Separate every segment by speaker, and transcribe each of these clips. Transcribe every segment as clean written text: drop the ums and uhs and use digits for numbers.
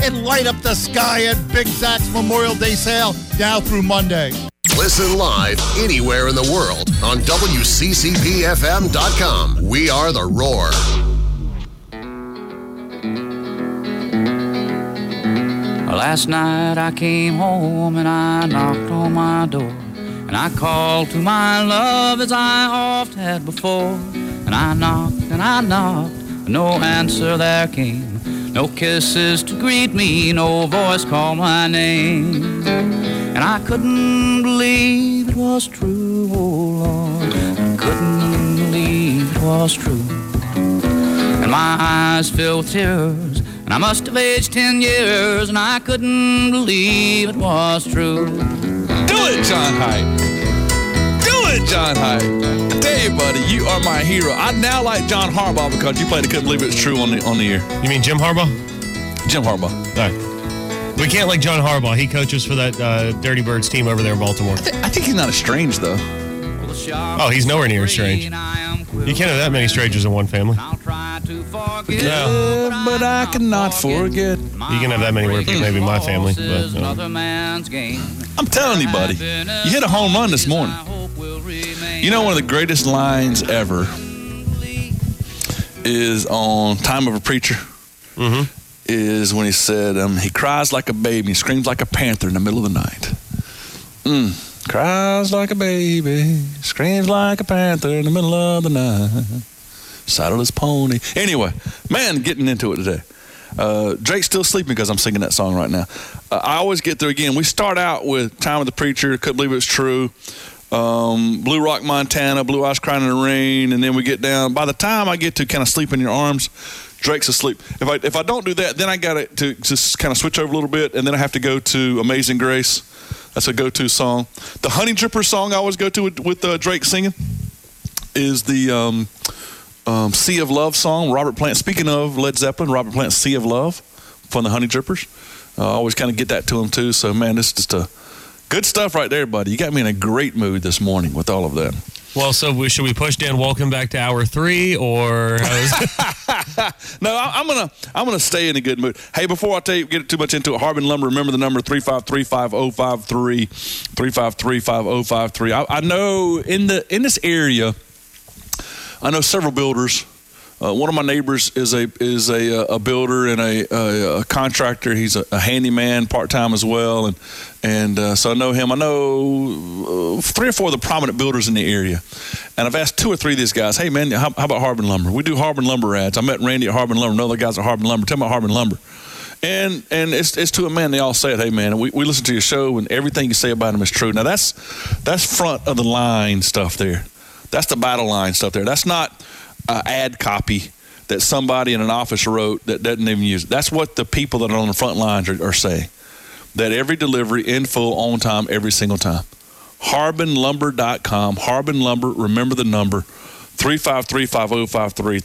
Speaker 1: and light up the sky at Big Zach's Memorial Day sale now through Monday.
Speaker 2: Listen live anywhere in the world on WCCPFM.com. We are The Roar.
Speaker 3: Last night I came home and I knocked on my door, and I called to my love as I oft had before. And I knocked, no answer there came. No kisses to greet me, no voice call my name. And I couldn't believe it was true, oh Lord. I couldn't believe it was true. And my eyes filled with tears, and I must have aged 10 years, and I couldn't believe it was true.
Speaker 4: Do it, John Height. Do it, John Height. I tell you, buddy, you are my hero. I now like John Harbaugh because you played I couldn't believe it was true on the air.
Speaker 5: You mean Jim Harbaugh?
Speaker 4: Jim Harbaugh.
Speaker 5: All right. We can't like John Harbaugh. He coaches for that Dirty Birds team over there in Baltimore.
Speaker 4: I think he's not as strange, though.
Speaker 5: Oh, he's nowhere near as strange. You can't have that many strangers in one family.
Speaker 4: Yeah, but I cannot forget.
Speaker 5: You can have that many weird people, maybe my family. But,
Speaker 4: I'm telling you, buddy, you hit a home run this morning. You know, one of the greatest lines ever is on Time of a Preacher.
Speaker 5: Mm-hmm.
Speaker 4: Is when he said, he cries like a baby, he screams like a panther in the middle of the night. Cries like a baby, screams like a panther in the middle of the night. Saddle his pony. Anyway, man, getting into it today. Drake's still sleeping because I'm singing that song right now. I always get through again. We start out with Time of the Preacher, Couldn't Believe It Was True, Blue Rock, Montana, Blue Eyes Crying in the Rain, and then we get down. By the time I get to kind of Sleep in Your Arms, Drake's asleep. If I don't do that, then I got to just kind of switch over a little bit, and then I have to go to Amazing Grace. That's a go-to song. The Honey Dripper song I always go to with Drake singing is the Sea of Love song. Robert Plant. Speaking of Led Zeppelin, Robert Plant's Sea of Love from the Honey Drippers. I always kind of get that to him too. So man, this is just good stuff right there, buddy. You got me in a great mood this morning with all of that.
Speaker 5: Well, so should we push Dan Welcome back to hour 3, or?
Speaker 4: No, I'm gonna stay in a good mood. Hey, before I get too much into it, Harbin Lumber. Remember the number 353-5053, 353-5053. I know in this area, I know several builders. One of my neighbors is a builder and a contractor. He's a handyman part-time as well, and so I know him. I know 3 or 4 of the prominent builders in the area, and I've asked 2 or 3 of these guys, hey man, how about Harbin Lumber? We do Harbin Lumber ads. I met Randy at Harbin Lumber, know the guys at Harbin Lumber. Tell me about Harbin Lumber. And it's to a man, they all say it, hey man, we listen to your show and everything you say about them is true. Now that's front of the line stuff there. That's the battle line stuff there. That's not ad copy that somebody in an office wrote that doesn't even use it. That's what the people that are on the front lines are saying. That every delivery in full, on time, every single time. HarbinLumber.com. Harbin Lumber, remember the number, 353-5053,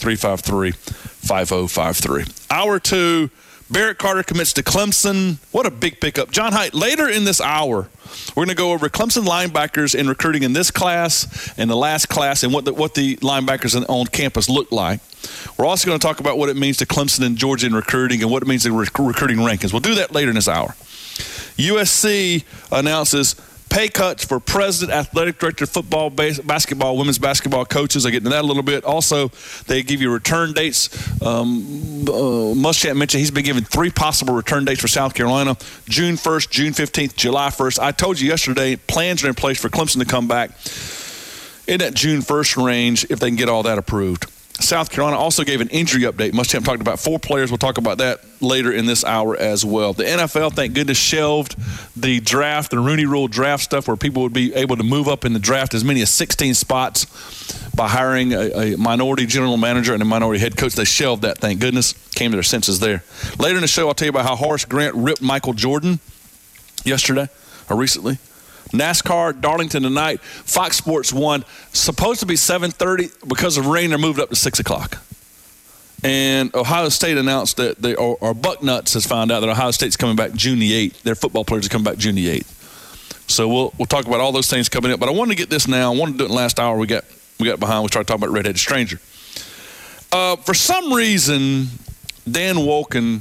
Speaker 4: 353-5053. Hour 2, Barrett Carter commits to Clemson. What a big pickup. John Height, later in this hour, we're going to go over Clemson linebackers in recruiting in this class and the last class and what the linebackers on campus look like. We're also going to talk about what it means to Clemson and Georgia in recruiting and what it means to recruiting rankings. We'll do that later in this hour. USC announces pay cuts for president, athletic director, football, basketball, women's basketball coaches. I get into that a little bit. Also, they give you return dates. Muschamp mentioned he's been given 3 possible return dates for South Carolina: June 1st, June 15th, July 1st. I told you yesterday, plans are in place for Clemson to come back in that June 1st range if they can get all that approved. South Carolina also gave an injury update. Muschamp talked about 4 players. We'll talk about that later in this hour as well. The NFL, thank goodness, shelved the draft, the Rooney Rule draft stuff where people would be able to move up in the draft as many as 16 spots by hiring a minority general manager and a minority head coach. They shelved that, thank goodness. Came to their senses there. Later in the show, I'll tell you about how Horace Grant ripped Michael Jordan yesterday or recently. NASCAR, Darlington tonight. Fox Sports 1, supposed to be 7:30. Because of rain, they're moved up to 6 o'clock. And Ohio State announced that or Bucknuts has found out that Ohio State's coming back June the 8th. Their football players are coming back June the 8th. So we'll talk about all those things coming up. But I wanted to get this now. I wanted to do it in the last hour. We got behind. We started talking about Red-Headed Stranger. For some reason, Dan Wolken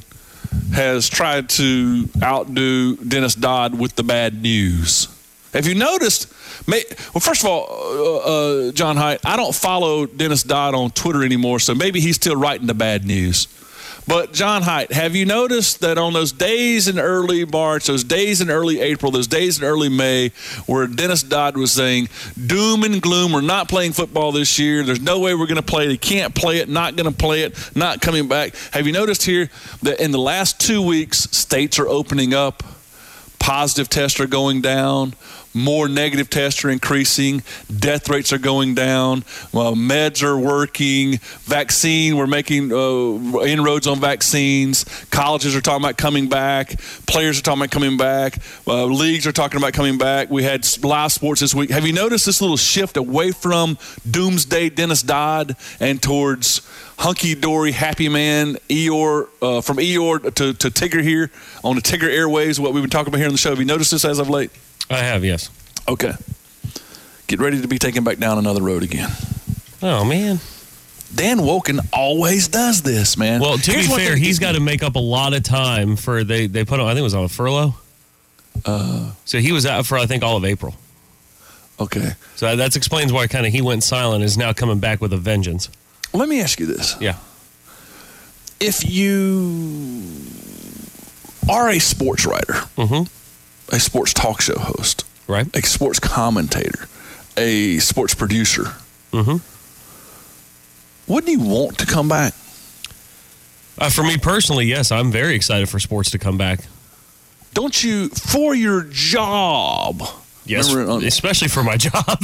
Speaker 4: has tried to outdo Dennis Dodd with the bad news. Have you noticed? Well, first of all, John Haidt, I don't follow Dennis Dodd on Twitter anymore, so maybe he's still writing the bad news. But, John Haidt, have you noticed that on those days in early March, those days in early April, those days in early May, where Dennis Dodd was saying, doom and gloom, we're not playing football this year, there's no way we're going to play it, he can't play it, not going to play it, not coming back. Have you noticed here that in the last 2 weeks, states are opening up, positive tests are going down, more negative tests are increasing, death rates are going down, meds are working, we're making inroads on vaccines, colleges are talking about coming back, players are talking about coming back, leagues are talking about coming back. We had live sports this week. Have you noticed this little shift away from doomsday Dennis Dodd and towards hunky-dory, happy man, Eeyore, from Eeyore to Tigger here on the Tigger Airways, what we've been talking about here on the show? Have you noticed this as of late?
Speaker 5: I have, yes.
Speaker 4: Okay. Get ready to be taken back down another road again.
Speaker 5: Oh, man.
Speaker 4: Dan Wolken always does this, man.
Speaker 5: Well, to be fair, he's got to make up a lot of time for they put him, I think it was on a furlough. So he was out for, I think, all of April.
Speaker 4: Okay.
Speaker 5: So that explains why kind of he went silent, is now coming back with a vengeance.
Speaker 4: Let me ask you this.
Speaker 5: Yeah.
Speaker 4: If you are a sports writer, a sports talk show host,
Speaker 5: right,
Speaker 4: a sports commentator, a sports producer, wouldn't you want to come back?
Speaker 5: For me personally, yes. I'm very excited for sports to come back.
Speaker 4: Don't you, for your job?
Speaker 5: Yes, especially for my job.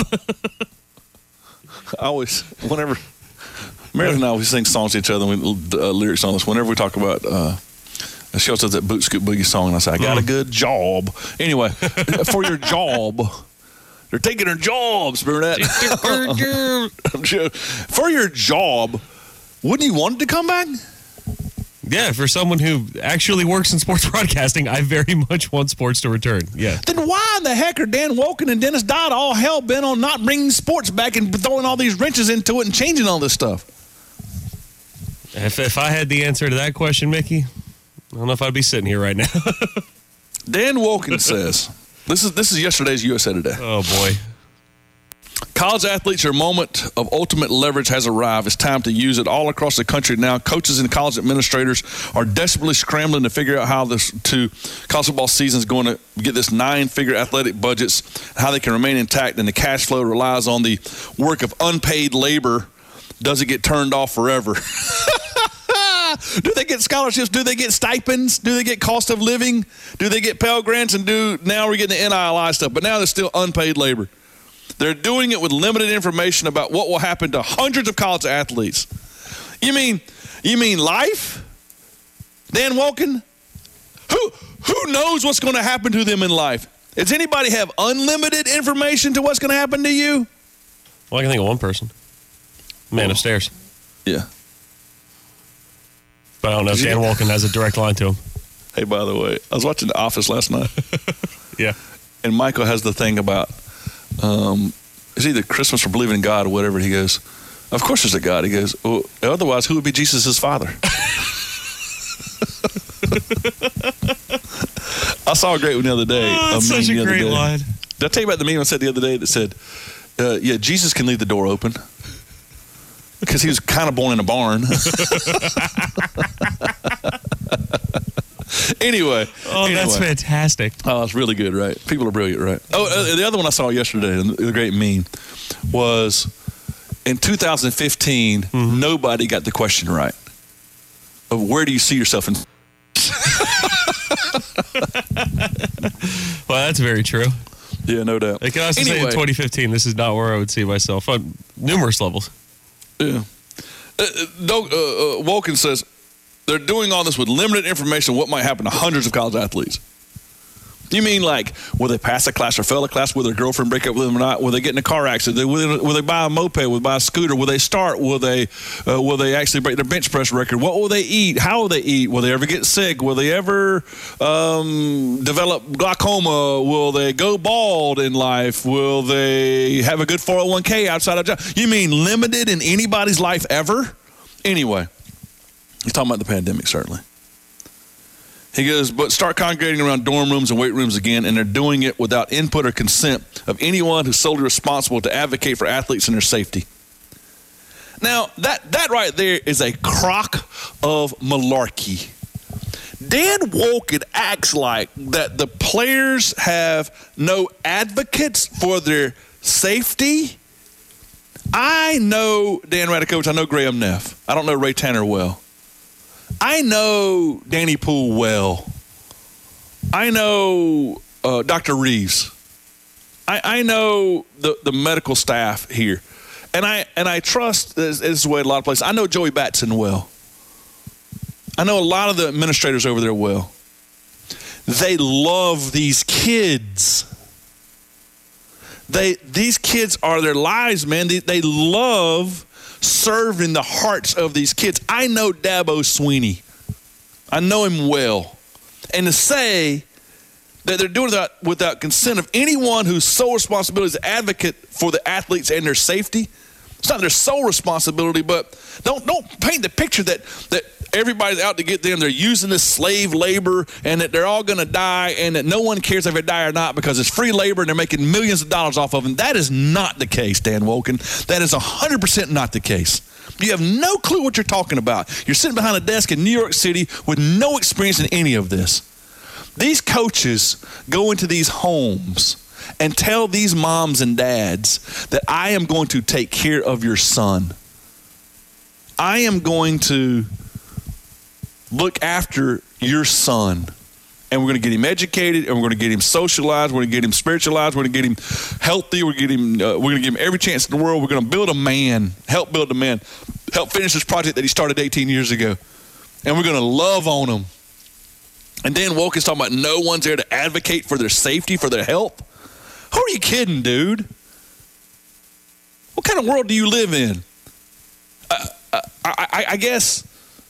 Speaker 4: I always, whenever Meredith and I always sing songs to each other, and we lyrics on this. Whenever we talk about, she also does that Boot Scoot Boogie song, and I say, I got a good job. Anyway, for your job, they're taking their jobs, remember that? For your job, wouldn't you want it to come back?
Speaker 5: Yeah, for someone who actually works in sports broadcasting, I very much want sports to return. Yeah.
Speaker 4: Then why in the heck are Dan Wolken and Dennis Dodd all hell bent on not bringing sports back and throwing all these wrenches into it and changing all this stuff?
Speaker 5: If I had the answer to that question, Mickey, I don't know if I'd be sitting here right now.
Speaker 4: Dan Wolken says, this is yesterday's USA Today.
Speaker 5: Oh, boy.
Speaker 4: College athletes, your moment of ultimate leverage has arrived. It's time to use it all across the country now. Coaches and college administrators are desperately scrambling to figure out how college football season is going to get this 9-figure athletic budgets, how they can remain intact, and the cash flow relies on the work of unpaid labor. Does it get turned off forever? Do they get scholarships? Do they get stipends? Do they get cost of living? Do they get Pell Grants? And now we're getting the NIL stuff, but now there's still unpaid labor. They're doing it with limited information about what will happen to hundreds of college athletes. You mean life? Dan Wolken? Who knows what's going to happen to them in life? Does anybody have unlimited information to what's going to happen to you?
Speaker 5: Well, I can think of one person. Man upstairs.
Speaker 4: Yeah.
Speaker 5: But I don't know if Dan Wolken has a direct line to him.
Speaker 4: Hey, by the way, I was watching The Office last night.
Speaker 5: Yeah.
Speaker 4: And Michael has the thing about, it's either Christmas or believing in God or whatever. He goes, of course there's a God. He goes, well, otherwise, who would be Jesus' father? I saw a great one the other day.
Speaker 5: Oh, that's such a great line.
Speaker 4: Did I tell you about the meme I said the other day that said, yeah, Jesus can leave the door open? Because he was kind of born in a barn. Anyway.
Speaker 5: That's fantastic.
Speaker 4: Oh, it's really good, right? People are brilliant, right? Oh, the other one I saw yesterday, the great meme, was in 2015, nobody got the question right of where do you see yourself in.
Speaker 5: Well, that's very true.
Speaker 4: Yeah, no doubt.
Speaker 5: I can also say in 2015, this is not where I would see myself on numerous levels.
Speaker 4: Yeah. Wolken says they're doing all this with limited information on what might happen to hundreds of college athletes. You mean like, will they pass a class or fail a class? Will their girlfriend break up with them or not? Will they get in a car accident? Will they buy a moped? Will they buy a scooter? Will they start? Will they actually break their bench press record? What will they eat? How will they eat? Will they ever get sick? Will they ever develop glaucoma? Will they go bald in life? Will they have a good 401k outside of job? You mean limited in anybody's life ever? Anyway, he's talking about the pandemic, certainly. He goes, but start congregating around dorm rooms and weight rooms again, and they're doing it without input or consent of anyone who's solely responsible to advocate for athletes and their safety. Now, that right there is a crock of malarkey. Dan Wolken acts like that the players have no advocates for their safety. I know Dan Radakovich. I know Graham Neff. I don't know Ray Tanner well. I know Danny Poole well. I know Dr. Reeves. I know the medical staff here. And I trust this is the way a lot of places. I know Joey Batson well. I know a lot of the administrators over there well. They love these kids. These kids are their lives, man. They love serving the hearts of these kids. I know Dabo Sweeney. I know him well. And to say that they're doing that without consent of anyone whose sole responsibility is to advocate for the athletes and their safety, it's not their sole responsibility, but don't paint the picture that everybody's out to get them. They're using this slave labor and that they're all going to die and that no one cares if they die or not because it's free labor and they're making millions of dollars off of them. That is not the case, Dan Wolken. That is 100% not the case. You have no clue what you're talking about. You're sitting behind a desk in New York City with no experience in any of this. These coaches go into these homes and tell these moms and dads that I am going to take care of your son. I am going to look after your son. And we're going to get him educated, and we're going to get him socialized, we're going to get him spiritualized, we're going to get him healthy, we're going to give him every chance in the world. We're going to build a man, help build a man, help finish this project that he started 18 years ago. And we're going to love on him. And Dan Wolken's talking about no one's there to advocate for their safety, for their health. Who are you kidding, dude? What kind of world do you live in? I guess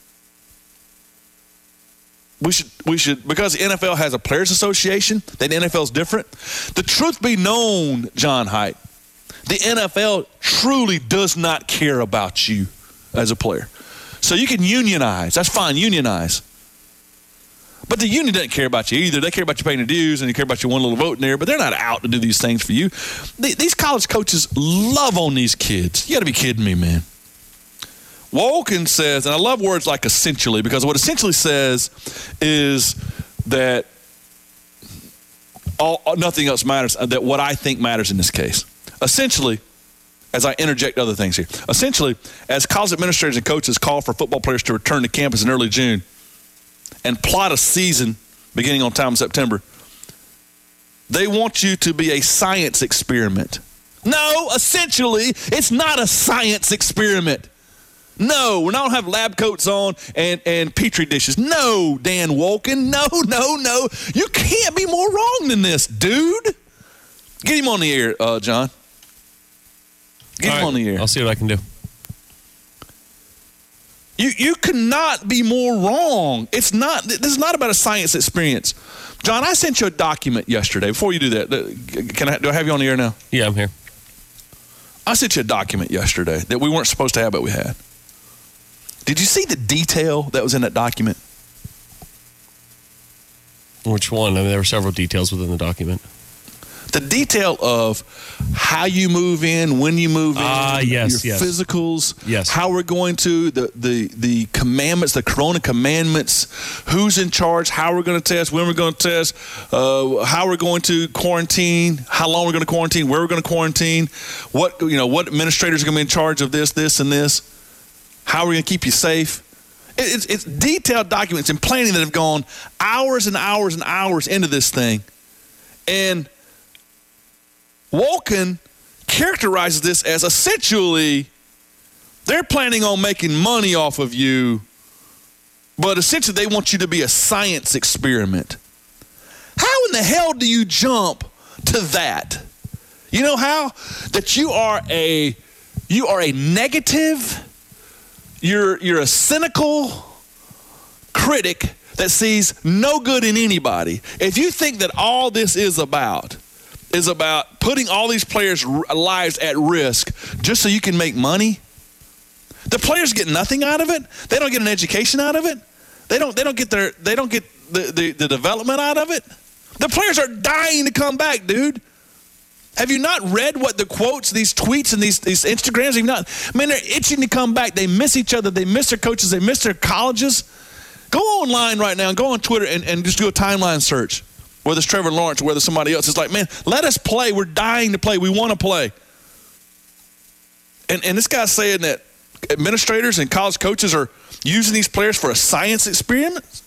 Speaker 4: we should because the NFL has a players association, then the NFL is different. The truth be known, John Haidt, the NFL truly does not care about you as a player. So you can unionize. That's fine, unionize. But the union doesn't care about you either. They care about you paying your dues and they care about your one little vote in there, but they're not out to do these things for you. These college coaches love on these kids. You got to be kidding me, man. Wolken says, and I love words like essentially, because what essentially says is that nothing else matters, that what I think matters in this case. Essentially, as I interject other things here, essentially, as college administrators and coaches call for football players to return to campus in early June and plot a season beginning on time in September, they want you to be a science experiment. No, essentially, it's not a science experiment. No, we don't have lab coats on and Petri dishes. No, Dan Wolken. No. You can't be more wrong than this, dude. Get him on the air, John. Get him on the air.
Speaker 5: I'll see what I can do.
Speaker 4: You cannot be more wrong. This is not about a science experience. John, I sent you a document yesterday. Before you do that, do I have you on the air now?
Speaker 5: Yeah, I'm here.
Speaker 4: I sent you a document yesterday that we weren't supposed to have, but we had. Did you see the detail that was in that document?
Speaker 5: Which one? I mean, there were several details within the document.
Speaker 4: The detail of how you move in, when you move in, your physicals, how we're going to, the commandments, the Corona commandments, who's in charge, how we're going to test, when we're going to test, how we're going to quarantine, how long we're going to quarantine, where we're going to quarantine, what administrators are going to be in charge of this, and this, how we're going to keep you safe. It's detailed documents and planning that have gone hours and hours and hours into this thing. And Wolken characterizes this as essentially they're planning on making money off of you, but essentially they want you to be a science experiment. How in the hell do you jump to that? You know how? That you are a negative, you're a cynical critic that sees no good in anybody. If you think that all this is about putting all these players' lives at risk just so you can make money, the players get nothing out of it. They don't get an education out of it. They don't get the development out of it? The players are dying to come back, dude. Have you not read what the quotes, these tweets, and these Instagrams? They're itching to come back. They miss each other. They miss their coaches. They miss their colleges. Go online right now and go on Twitter and just do a timeline search. Whether it's Trevor Lawrence or whether somebody else. It's like, man, let us play. We're dying to play. We want to play. And this guy's saying that administrators and college coaches are using these players for a science experience?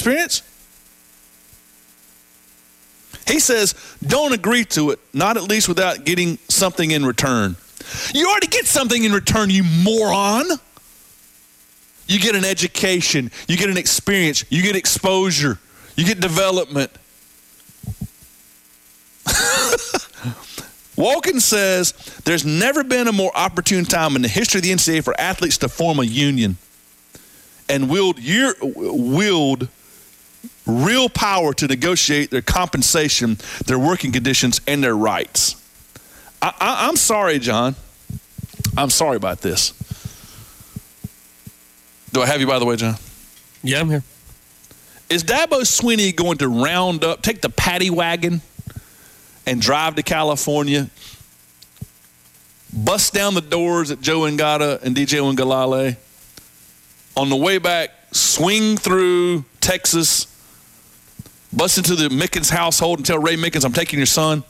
Speaker 4: He says, don't agree to it, not at least without getting something in return. You already get something in return, you moron. You get an education. You get an experience. You get exposure. You get development. Wilkins says there's never been a more opportune time in the history of the NCAA for athletes to form a union and wield real power to negotiate their compensation, their working conditions, and their rights. I'm sorry, John. I'm sorry about this. Do I have you, by the way, John?
Speaker 5: Yeah, I'm here.
Speaker 4: Is Dabo Swinney going to take the paddy wagon and drive to California, bust down the doors at Joe Ngata and DJ Uiagalelei, on the way back, swing through Texas, bust into the Mickens household and tell Ray Mickens, I'm taking your son,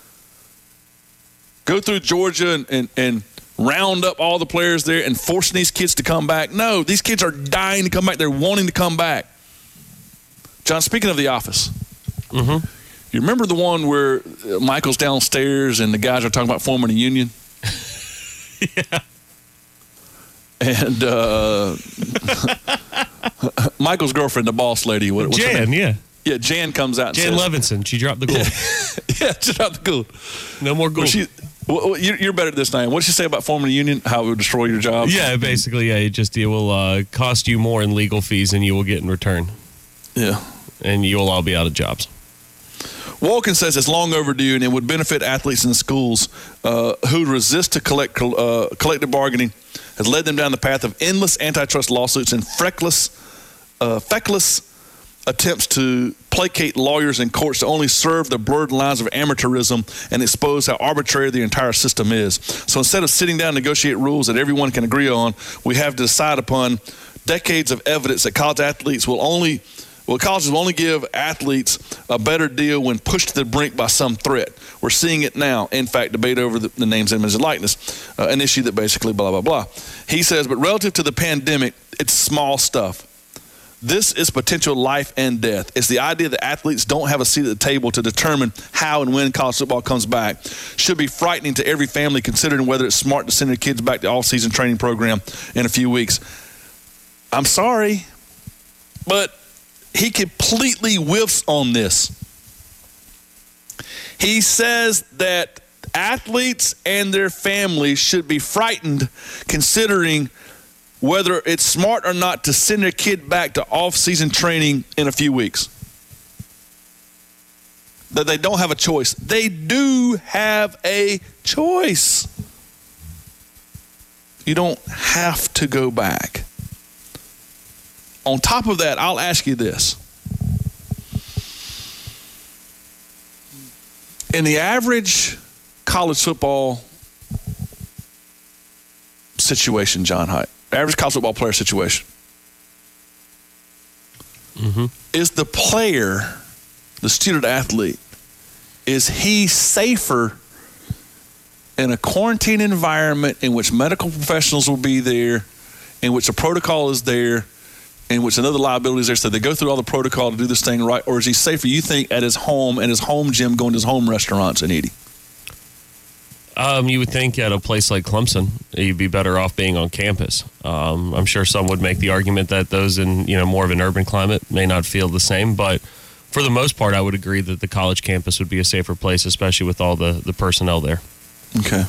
Speaker 4: go through Georgia and round up all the players there and forcing these kids to come back? No, these kids are dying to come back. They're wanting to come back. John, speaking of The Office, you remember the one where Michael's downstairs and the guys are talking about forming a union?
Speaker 5: Yeah.
Speaker 4: And Michael's girlfriend, the boss lady, what's her
Speaker 5: Jan,
Speaker 4: name?
Speaker 5: yeah.
Speaker 4: Yeah, Jan comes out and
Speaker 5: Jan
Speaker 4: says,
Speaker 5: Levinson, she dropped the gold.
Speaker 4: Yeah, she dropped the gold.
Speaker 5: No more gold.
Speaker 4: You're better at this now. What did she say about forming a union? How it would destroy your job?
Speaker 5: Yeah, basically, yeah. It will cost you more in legal fees than you will get in return.
Speaker 4: Yeah. And
Speaker 5: you will all be out of jobs.
Speaker 4: Walken says it's long overdue and it would benefit athletes in schools who resist to collective bargaining, has led them down the path of endless antitrust lawsuits and feckless attempts to placate lawyers and courts to only serve the blurred lines of amateurism and expose how arbitrary the entire system is. So instead of sitting down and negotiate rules that everyone can agree on, we have to decide upon decades of evidence that colleges will only give athletes a better deal when pushed to the brink by some threat. We're seeing it now. In fact, debate over the names, images, and likeness, an issue that basically blah, blah, blah. He says, but relative to the pandemic, it's small stuff. This is potential life and death. It's the idea that athletes don't have a seat at the table to determine how and when college football comes back. Should be frightening to every family considering whether it's smart to send their kids back to off-season training program in a few weeks. I'm sorry, but he completely whiffs on this. He says that athletes and their families should be frightened considering whether it's smart or not to send their kid back to off-season training in a few weeks. That they don't have a choice. They do have a choice. You don't have to go back. On top of that, I'll ask you this. In the average college football situation, John Haidt, average college football player situation, is the player, the student athlete, is he safer in a quarantine environment in which medical professionals will be there, in which a protocol is there, in which another liability is there, so they go through all the protocol to do this thing right, or is he safer, you think, at his home gym, going to his home restaurants and eating?
Speaker 5: You would think at a place like Clemson, you'd be better off being on campus. I'm sure some would make the argument that those in more of an urban climate may not feel the same, but for the most part, I would agree that the college campus would be a safer place, especially with all the personnel there.
Speaker 4: Okay.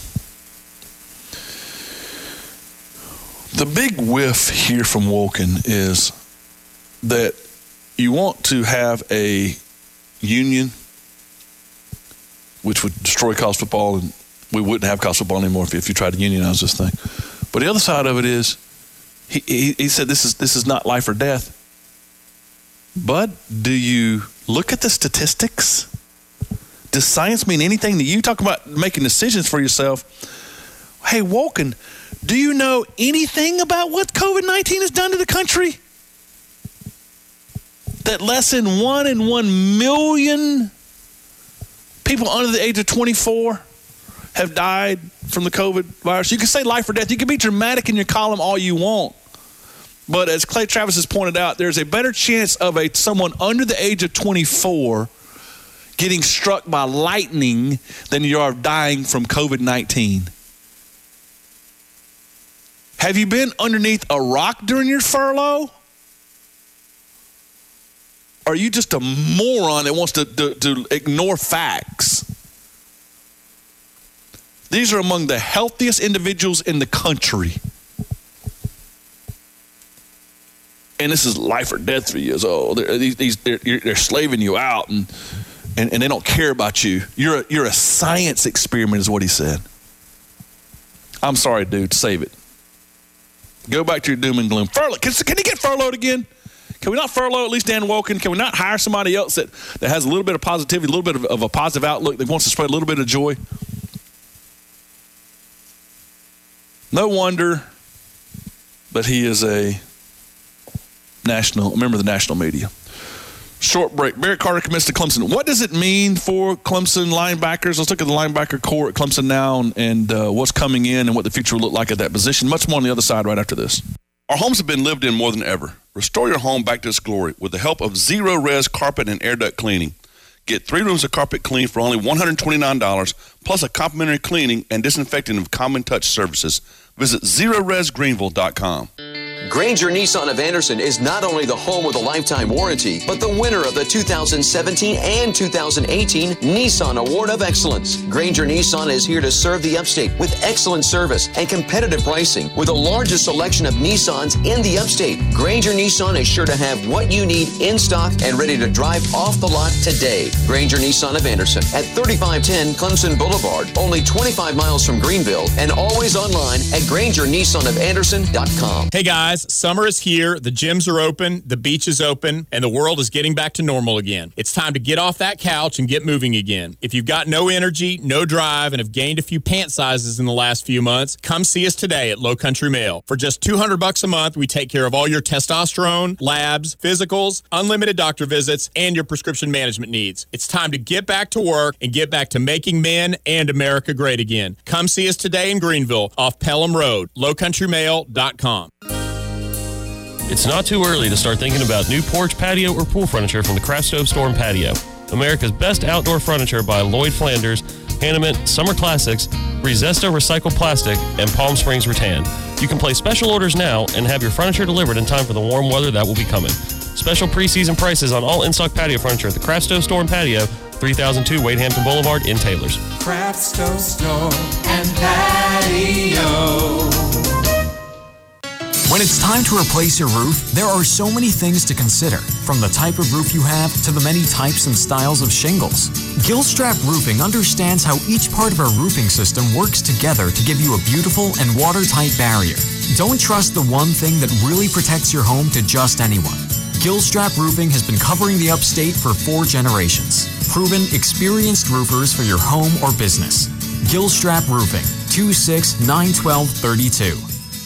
Speaker 4: The big whiff here from Wilken is that you want to have a union, which would destroy college football, and we wouldn't have college football anymore if you tried to unionize this thing. But the other side of it is, he said this is not life or death. But do you look at the statistics? Does science mean anything to you? Talk about making decisions for yourself. Hey, Wolken, do you know anything about what COVID-19 has done to the country? That less than 1 in 1 million people under the age of 24 have died from the COVID virus. You can say life or death. You can be dramatic in your column all you want. But as Clay Travis has pointed out, there's a better chance of someone under the age of 24 getting struck by lightning than you are dying from COVID-19. Have you been underneath a rock during your furlough? Are you just a moron that wants to ignore facts? These are among the healthiest individuals in the country. And this is life or death for you. So they're slaving you out, and they don't care about you. You're a science experiment, is what he said. I'm sorry, dude. Save it. Go back to your doom and gloom. Furlough. Can he get furloughed again? Can we not furlough at least Dan Wolken? Can we not hire somebody else that has a little bit of positivity, a little bit of a positive outlook, that wants to spread a little bit of joy? No wonder that he is a member of the national media. Short break. Barrett Carter commits to Clemson. What does it mean for Clemson linebackers? Let's look at the linebacker core at Clemson now and what's coming in and what the future will look like at that position. Much more on the other side right after this.
Speaker 6: Our homes have been lived in more than ever. Restore your home back to its glory with the help of Zero Res Carpet and Air Duct Cleaning. Get 3 rooms of carpet cleaned for only $129, plus a complimentary cleaning and disinfecting of Common Touch services. Visit ZeroResGreenville.com.
Speaker 7: Granger Nissan of Anderson is not only the home with a lifetime warranty, but the winner of the 2017 and 2018 Nissan Award of Excellence. Granger Nissan is here to serve the upstate with excellent service and competitive pricing. With the largest selection of Nissans in the upstate, Granger Nissan is sure to have what you need in stock and ready to drive off the lot today. Granger Nissan of Anderson at 3510 Clemson Boulevard, only 25 miles from Greenville, and always online at GrangerNissanOfAnderson.com.
Speaker 8: Hey guys, summer is here, the gyms are open, the beach is open, and the world is getting back to normal again. It's time to get off that couch and get moving again. If you've got no energy, no drive, and have gained a few pant sizes in the last few months, come see us today at Low Country Male. For just $200 a month, we take care of all your testosterone, labs, physicals, unlimited doctor visits, and your prescription management needs. It's time to get back to work and get back to making men and America great again. Come see us today in Greenville off Pelham Road, lowcountrymale.com.
Speaker 5: It's not too early to start thinking about new porch, patio, or pool furniture from the Craft Stove Store and Patio. America's best outdoor furniture by Lloyd Flanders, Hanneman, Summer Classics, Rezesto Recycled Plastic, and Palm Springs Rattan. You can place special orders now and have your furniture delivered in time for the warm weather that will be coming. Special preseason prices on all in-stock patio furniture at the Craft Stove Store and Patio, 3002 Wade Hampton Boulevard in Taylors.
Speaker 9: Craft Stove Store and Patio.
Speaker 10: When it's time to replace your roof, there are so many things to consider, from the type of roof you have to the many types and styles of shingles. Gilstrap Roofing understands how each part of our roofing system works together to give you a beautiful and watertight barrier. Don't trust the one thing that really protects your home to just anyone. Gilstrap Roofing has been covering the upstate for 4 generations. Proven, experienced roofers for your home or business. Gilstrap Roofing, 2691232.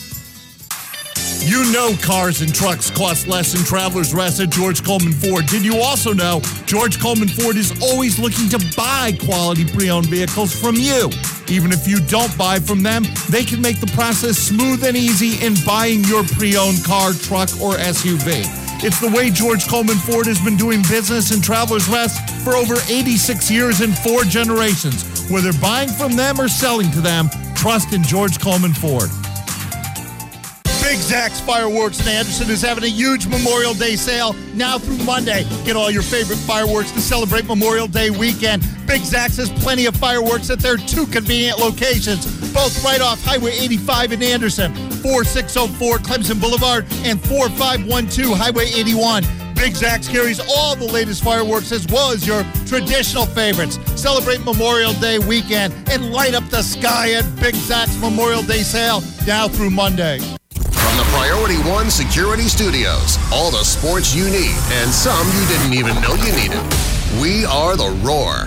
Speaker 1: You know cars and trucks cost less than Travelers Rest at George Coleman Ford. Did you also know George Coleman Ford is always looking to buy quality pre-owned vehicles from you? Even if you don't buy from them, they can make the process smooth and easy in buying your pre-owned car, truck, or SUV. It's the way George Coleman Ford has been doing business in Travelers Rest for over 86 years and 4 generations. Whether buying from them or selling to them, trust in George Coleman Ford. Big Zach's Fireworks in Anderson is having a huge Memorial Day sale now through Monday. Get all your favorite fireworks to celebrate Memorial Day weekend. Big Zach's has plenty of fireworks at their 2 convenient locations, both right off Highway 85 in Anderson, 4604 Clemson Boulevard and 4512 Highway 81. Big Zach's carries all the latest fireworks as well as your traditional favorites. Celebrate Memorial Day weekend and light up the sky at Big Zach's Memorial Day sale now through Monday.
Speaker 2: From the Priority One Security Studios. All the sports you need and some you didn't even know you needed. We are the Roar.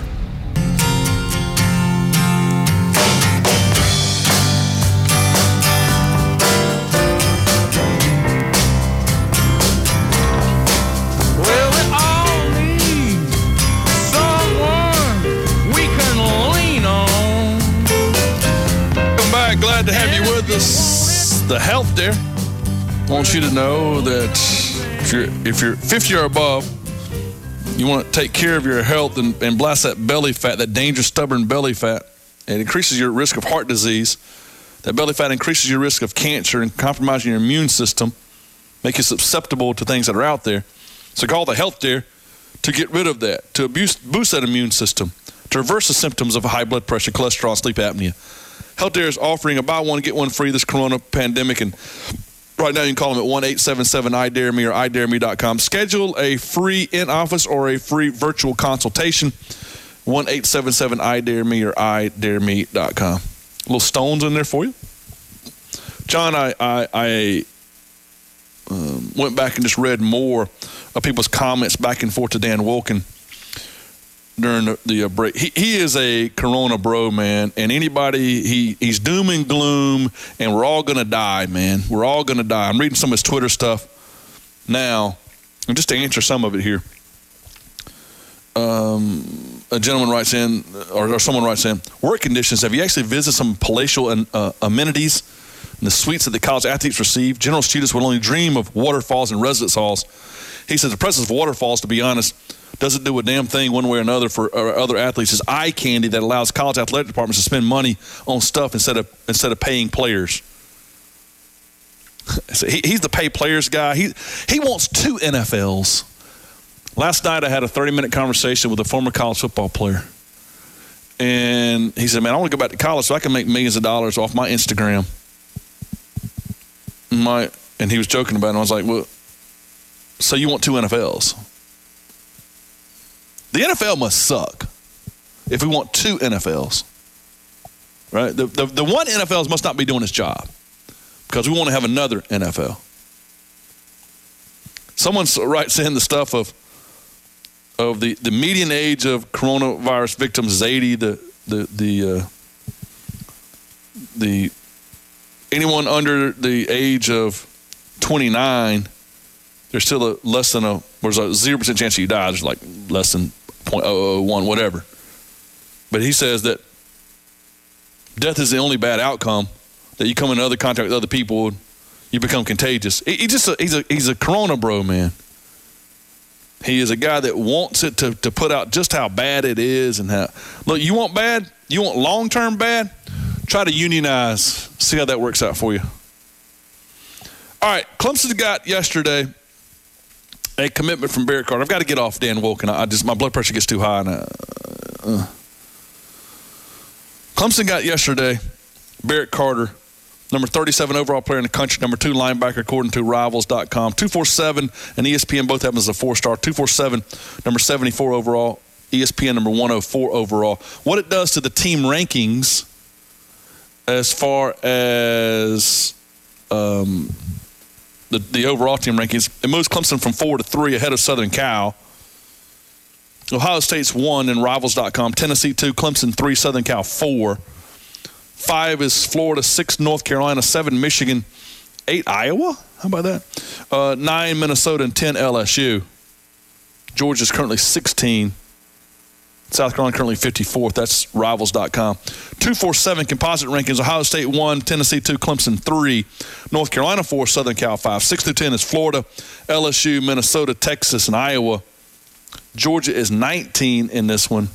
Speaker 3: Well, we all need someone we can lean on.
Speaker 4: Welcome back. Glad to have you with us. The Health Dare. I want you to know that if you're 50 or above, you want to take care of your health and blast that belly fat, that dangerous, stubborn belly fat. It increases your risk of heart disease. That belly fat increases your risk of cancer and compromising your immune system, make you susceptible to things that are out there. So call the Health Dare to get rid of that, to boost that immune system, to reverse the symptoms of high blood pressure, cholesterol, sleep apnea. Health Dare is offering a buy one, get one free this corona pandemic, and right now you can call them at 1-877-I-DARE-ME or idareme.com. Schedule a free in-office or a free virtual consultation, 1-877-I-DARE-ME or idareme.com. Little stones in there for you. John, I went back and just read more of people's comments back and forth to Dan Wolken during the break. He is a Corona bro, man, and anybody, he's doom and gloom, and we're all going to die, man. We're all going to die. I'm reading some of his Twitter stuff now, and just to answer some of it here. A gentleman writes in, or someone writes in, work conditions. Have you actually visited some palatial amenities and the suites that the college athletes receive? General students would only dream of waterfalls and residence halls. He says the presence of waterfalls, to be honest, doesn't do a damn thing one way or another for other athletes. It's eye candy that allows college athletic departments to spend money on stuff instead of paying players. So he's the pay players guy. He wants 2 NFLs. Last night I had a 30-minute conversation with a former college football player. And he said, man, I want to go back to college so I can make millions of dollars off my Instagram. And he was joking about it. And I was like, well, so you want 2 NFLs? The NFL must suck if we want 2 NFLs, right? The one NFL must not be doing its job because we want to have another NFL. Someone writes in the stuff of the median age of coronavirus victims is 80. The anyone under the age of 29, there's still there's a 0% chance you die. There's like less than 0.001, whatever. But he says that death is the only bad outcome, that you come into other contact with other people, you become contagious. He's a Corona bro, man. He is a guy that wants it to put out just how bad it is and how. Look, you want bad? You want long-term bad? Try to unionize. See how that works out for you. All right, Clemson got yesterday a commitment from Barrett Carter. I've got to get off Dan Wolken. My blood pressure gets too high. Clemson got yesterday Barrett Carter, number 37 overall player in the country, number 2 linebacker according to Rivals.com. 247 and ESPN both have him as a 4-star. 247, number 74 overall. ESPN number 104 overall. What it does to the team rankings as far as the overall team rankings, it moves Clemson from 4 to 3 ahead of Southern Cal. Ohio State's 1 in Rivals.com. Tennessee 2, Clemson 3, Southern Cal 4. 5 is Florida, 6 North Carolina, 7 Michigan, 8 Iowa. How about that? 9 Minnesota and 10 LSU. Georgia's currently 16. South Carolina currently 54th. That's Rivals.com. 247 composite rankings. Ohio State 1, Tennessee 2, Clemson 3, North Carolina 4, Southern Cal 5. 6 through 10 is Florida, LSU, Minnesota, Texas, and Iowa. Georgia is 19 in this one.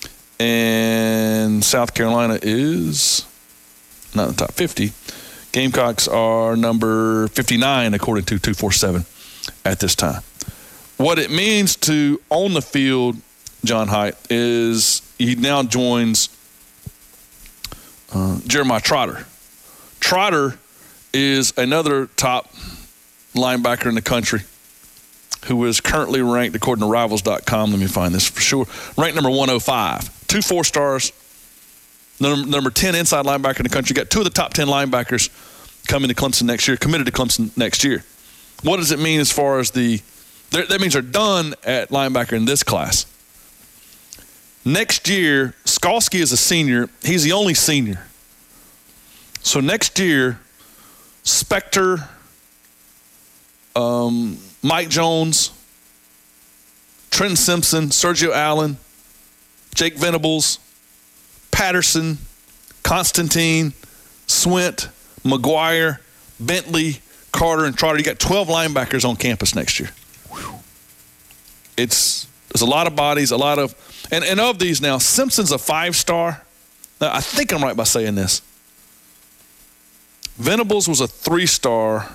Speaker 4: And South Carolina is not in the top 50. Gamecocks are number 59 according to 247 at this time. What it means to own the field, John Haidt, is he now joins Jeremiah Trotter. Trotter is another top linebacker in the country who is currently ranked, according to Rivals.com, let me find this for sure, ranked number 105. 2 4-stars, number 10 inside linebacker in the country. Got 2 of the top 10 linebackers coming to Clemson next year, committed to Clemson next year. What does it mean as far as that means they're done at linebacker in this class. Next year, Skalski is a senior. He's the only senior. So next year, Spector, Mike Jones, Trenton Simpson, Sergio Allen, Jake Venables, Patterson, Constantine, Swint, McGuire, Bentley, Carter, and Trotter. You got 12 linebackers on campus next year. There's a lot of bodies, and of these now, Simpson's a 5-star. Now, I think I'm right by saying this. Venables was a 3-star.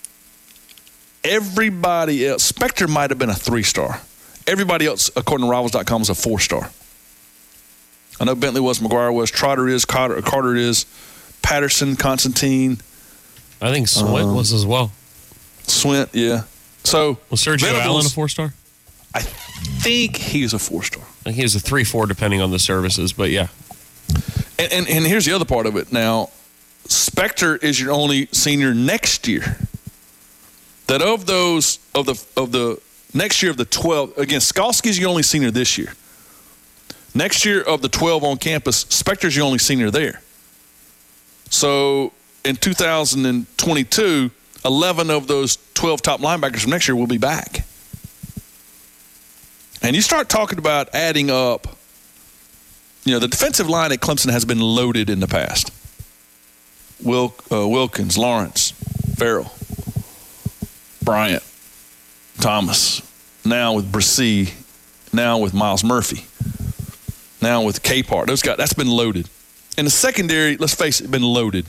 Speaker 4: Everybody else, Spector might have been a 3-star. Everybody else, according to Rivals.com, was a 4-star. I know Bentley was, McGuire was, Trotter is, Carter is, Patterson, Constantine.
Speaker 5: I think Swint was as well.
Speaker 4: Swint, yeah. So
Speaker 5: was Sergio Allen a 4-star?
Speaker 4: I think he was a 4-star.
Speaker 5: I think he was a 3-4 depending on the services, but yeah.
Speaker 4: And here's the other part of it. Now, Spector is your only senior next year. That of the next year of the 12, again, Skalski's your only senior this year. Next year of the 12 on campus, Spector's your only senior there. So in 2022, 11 of those 12 top linebackers from next year will be back. And you start talking about adding up, the defensive line at Clemson has been loaded in the past. Wilkins, Lawrence, Farrell, Bryant, Thomas, now with Brissy, now with Miles Murphy, now with Capehart. Those guys, that's been loaded. In the secondary, let's face it, been loaded.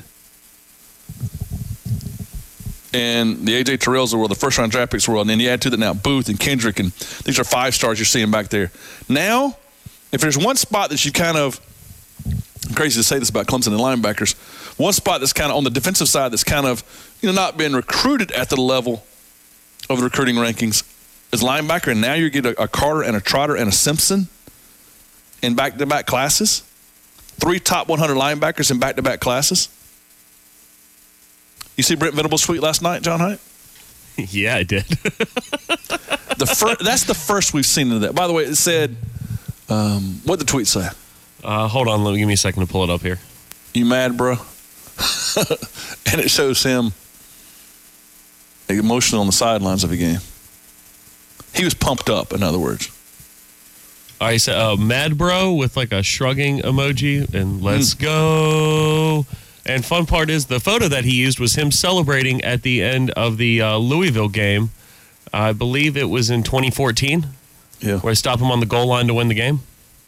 Speaker 4: And the A.J. Terrells of the world, the first-round draft picks of the world, and then you add to that now Booth and Kendrick, and these are 5-stars you're seeing back there. Now, if there's one spot that you kind of, crazy to say this about Clemson and linebackers, one spot that's kind of on the defensive side that's kind of, not been recruited at the level of the recruiting rankings is linebacker, and now you get a Carter and a Trotter and a Simpson in back-to-back classes. 3 top 100 linebackers in back-to-back classes. You see Brent Venables' tweet last night, John Hyatt?
Speaker 5: Yeah, I did.
Speaker 4: That's the first we've seen of that. By the way, it said, what did the tweet say?
Speaker 5: Hold on, give me a second to pull it up here.
Speaker 4: You mad, bro? And it shows him emotional on the sidelines of a game. He was pumped up, in other words.
Speaker 5: I said, mad bro with like a shrugging emoji and let's go. And fun part is the photo that he used was him celebrating at the end of the Louisville game. I believe it was in 2014.
Speaker 4: Yeah.
Speaker 5: Where I stopped him on the goal line to win the game.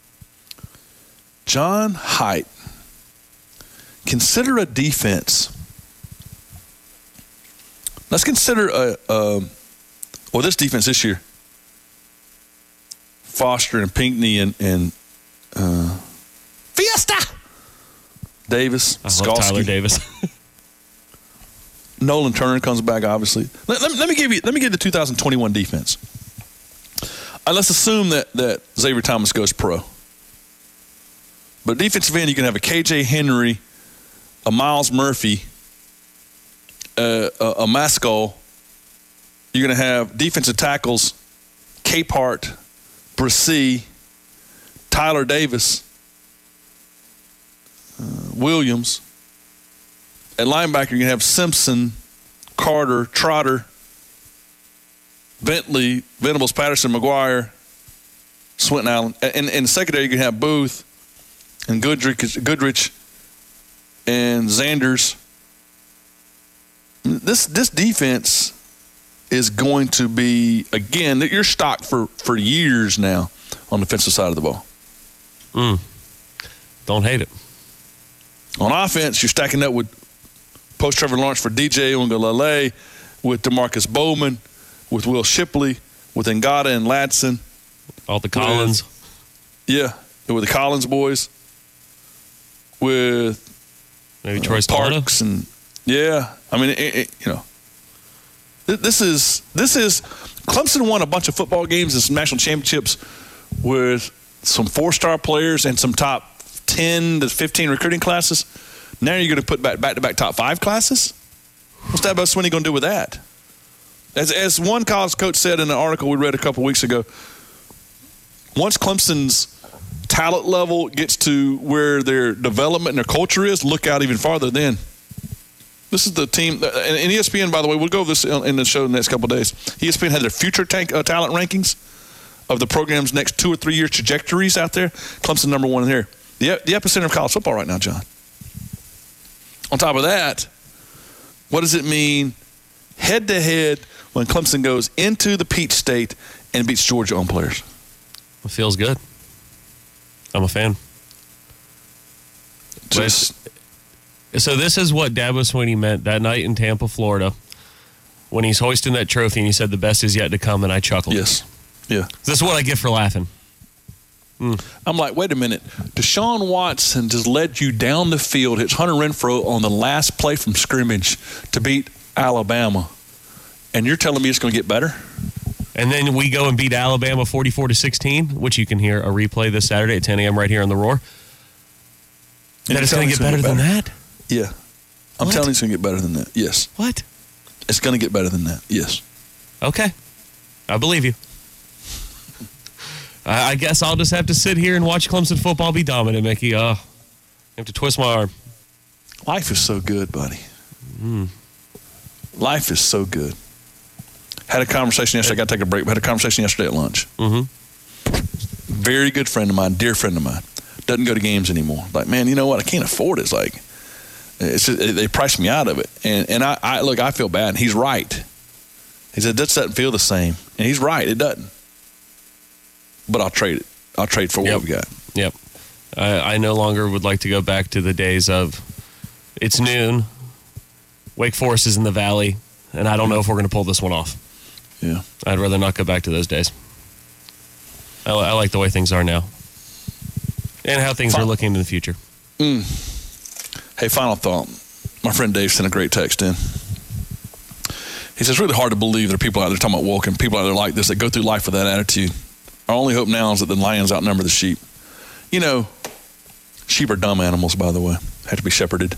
Speaker 4: John Haidt. Consider a defense. Let's consider this defense this year. Foster and Pinckney and Fiesta. Davis, Skalski.
Speaker 5: Tyler Davis.
Speaker 4: Nolan Turner comes back, obviously. Let me give you the 2021 defense. Let's assume that Xavier Thomas goes pro. But defensive end, you can have a KJ Henry, a Miles Murphy, a Maskell. You're going to have defensive tackles, Capehart, Brissy, Tyler Davis, Williams. At linebacker, you're going to have Simpson, Carter, Trotter, Bentley, Venables, Patterson, McGuire, Swinton Allen. And in the secondary, you're going to have Booth and Goodrich and Zanders. This defense is going to be, again, you're stocked for years now on the defensive side of the ball.
Speaker 5: Don't hate it.
Speaker 4: On offense, you're stacking up with post Trevor Lawrence for DJ Uiagalelei, with DeMarcus Bowman, with Will Shipley, with Ngata and Ladson.
Speaker 5: All the Collins.
Speaker 4: With the Collins boys. With
Speaker 5: maybe Troy
Speaker 4: Parks and I mean, this is Clemson won a bunch of football games and some national championships with some 4-star players and some top 10 to 15 recruiting classes. Now you're going to put back-to-back top 5 classes.
Speaker 6: What's Dabo Swinney going to do with that? As one college coach said in an article we read a couple weeks ago, once Clemson's talent level gets to where their development and their culture is, look out even farther then. This is the team, and ESPN, by the way, we'll go over this in the show in the next couple of days. ESPN had their future talent rankings of the program's next 2 or 3 year trajectories out there. Clemson number one in here. The epicenter of college football right now, John. On top of that, what does it mean head-to-head when Clemson goes into the Peach State and beats Georgia on players?
Speaker 5: It feels good. I'm a fan. So this is what Dabo Swinney meant that night in Tampa, Florida, when he's hoisting that trophy and he said the best is yet to come, and I chuckled.
Speaker 6: Yes. Yeah.
Speaker 5: This is what I get for laughing.
Speaker 6: I'm like, wait a minute. Deshaun Watson just led you down the field, hits Hunter Renfrow on the last play from scrimmage to beat Alabama, and you're telling me it's going to get better?
Speaker 5: And then we go and beat Alabama 44-16, which you can hear a replay this Saturday at 10 a.m. right here on The Roar. And that it's going to get better than that?
Speaker 6: Yeah. I'm telling you it's going to get better than that. Yes.
Speaker 5: What?
Speaker 6: It's going to get better than that. Yes.
Speaker 5: Okay. I believe you. I guess I'll just have to sit here and watch Clemson football be dominant, Mickey. I have to twist my arm.
Speaker 6: Life is so good, buddy. Life is so good. Had a conversation yesterday. I got to take a break. Had a conversation yesterday at lunch. Very good friend of mine, dear friend of mine. Doesn't go to games anymore. Like, man, you know what? I can't afford it. It's like, they priced me out of it. And I look, I feel bad. And he's right. He said, this doesn't feel the same. And he's right. It doesn't. But I'll trade it. I'll trade for what we've got.
Speaker 5: Yep. I no longer would like to go back to the days of it's noon, Wake Forest is in the Valley, and I don't know if we're going to pull this one off.
Speaker 6: Yeah.
Speaker 5: I'd rather not go back to those days. I like the way things are now and how things are looking in the future.
Speaker 6: Hey, final thought. My friend Dave sent a great text in. He says, it's really hard to believe there are people out there talking about walking, people out there like this that go through life with that attitude. Our only hope now is that the lions outnumber the sheep. You know, sheep are dumb animals, by the way. Have to be shepherded.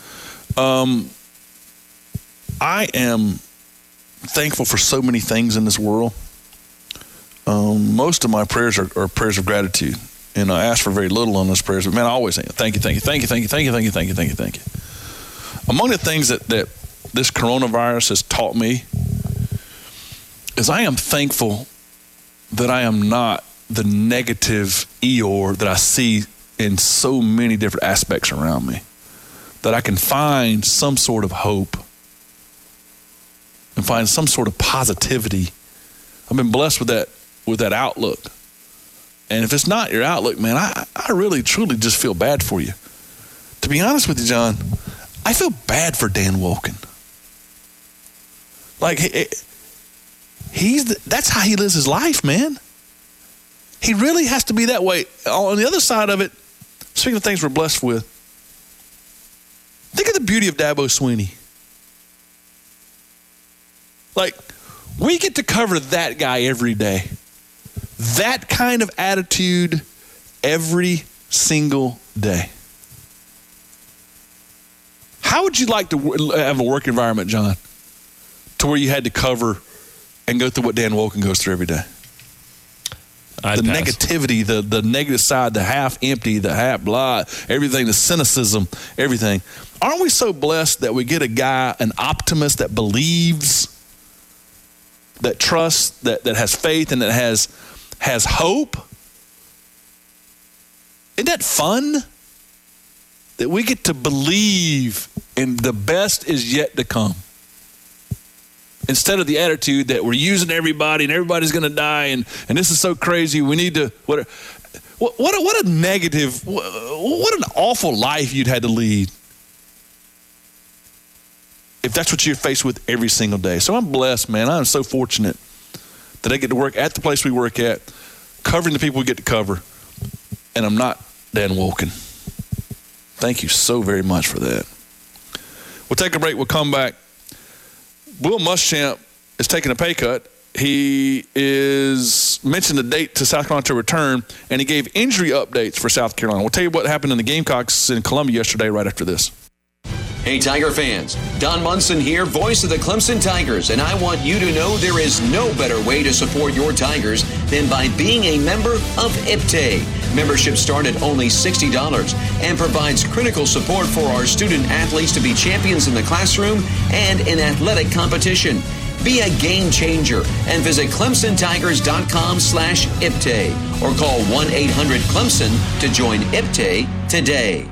Speaker 6: I am thankful for so many things in this world. Most of my prayers are prayers of gratitude. And I ask for very little on those prayers. But, man, I always say, thank you, thank you, thank you, thank you, thank you, thank you, thank you, thank you, thank you. Among the things that this coronavirus has taught me is I am thankful that I am not the negative Eeyore that I see in so many different aspects around me, that I can find some sort of hope and find some sort of positivity. I've been blessed with that outlook. And if it's not your outlook, man, I really, truly just feel bad for you. To be honest with you, John, I feel bad for Dan Wolken. Like, that's how he lives his life, man. He really has to be that way. On the other side of it, speaking of things we're blessed with, think of the beauty of Dabo Swinney. Like, we get to cover that guy every day. That kind of attitude every single day. How would you like to have a work environment, John, to where you had to cover and go through what Dan Wolken goes through every day?
Speaker 5: I'd pass.
Speaker 6: Negativity, the negative side, the half empty, the half blah, everything, the cynicism, everything. Aren't we so blessed that we get a guy, an optimist that believes, that trusts, that has faith, and that has hope? Isn't that fun? That we get to believe in the best is yet to come. Instead of the attitude that we're using everybody and everybody's going to die and this is so crazy, we need to, what a negative, what an awful life you'd had to lead if that's what you're faced with every single day. So I'm blessed, man. I'm so fortunate that I get to work at the place we work at, covering the people we get to cover, and I'm not Dan Wolken. Thank you so very much for that. We'll take a break. We'll come back. Will Muschamp is taking a pay cut. He is mentioned the date to South Carolina to return, and he gave injury updates for South Carolina. We'll tell you what happened in the Gamecocks in Columbia yesterday right after this.
Speaker 7: Hey, Tiger fans. Don Munson here, voice of the Clemson Tigers, and I want you to know there is no better way to support your Tigers than by being a member of IPTAY. Membership starts at only $60 and provides critical support for our student athletes to be champions in the classroom and in athletic competition. Be a game changer and visit ClemsonTigers.com/IPTAY or call 1-800-CLEMSON to join IPTAY today.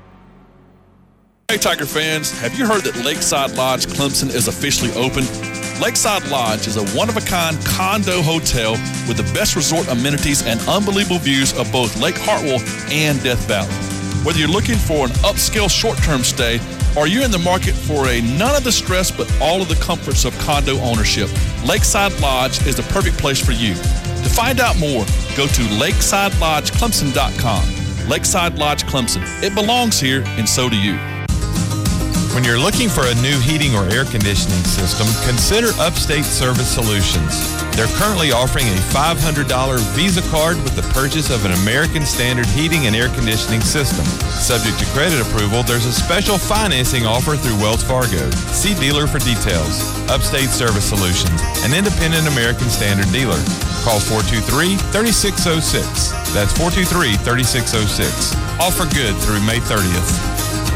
Speaker 4: Hey, Tiger fans, have you heard that Lakeside Lodge Clemson is officially open? Lakeside Lodge is a one-of-a-kind condo hotel with the best resort amenities and unbelievable views of both Lake Hartwell and Death Valley. Whether you're looking for an upscale short-term stay or you're in the market for a none of the stress but all of the comforts of condo ownership, Lakeside Lodge is the perfect place for you. To find out more, go to LakesideLodgeClemson.com. Lakeside Lodge Clemson. It belongs here, and so do you.
Speaker 11: When you're looking for a new heating or air conditioning system, consider Upstate Service Solutions. They're currently offering a $500 Visa card with the purchase of an American Standard heating and air conditioning system. Subject to credit approval, there's a special financing offer through Wells Fargo. See dealer for details. Upstate Service Solutions, an independent American Standard dealer. Call 423-3606. That's 423-3606. Offer good through May 30th.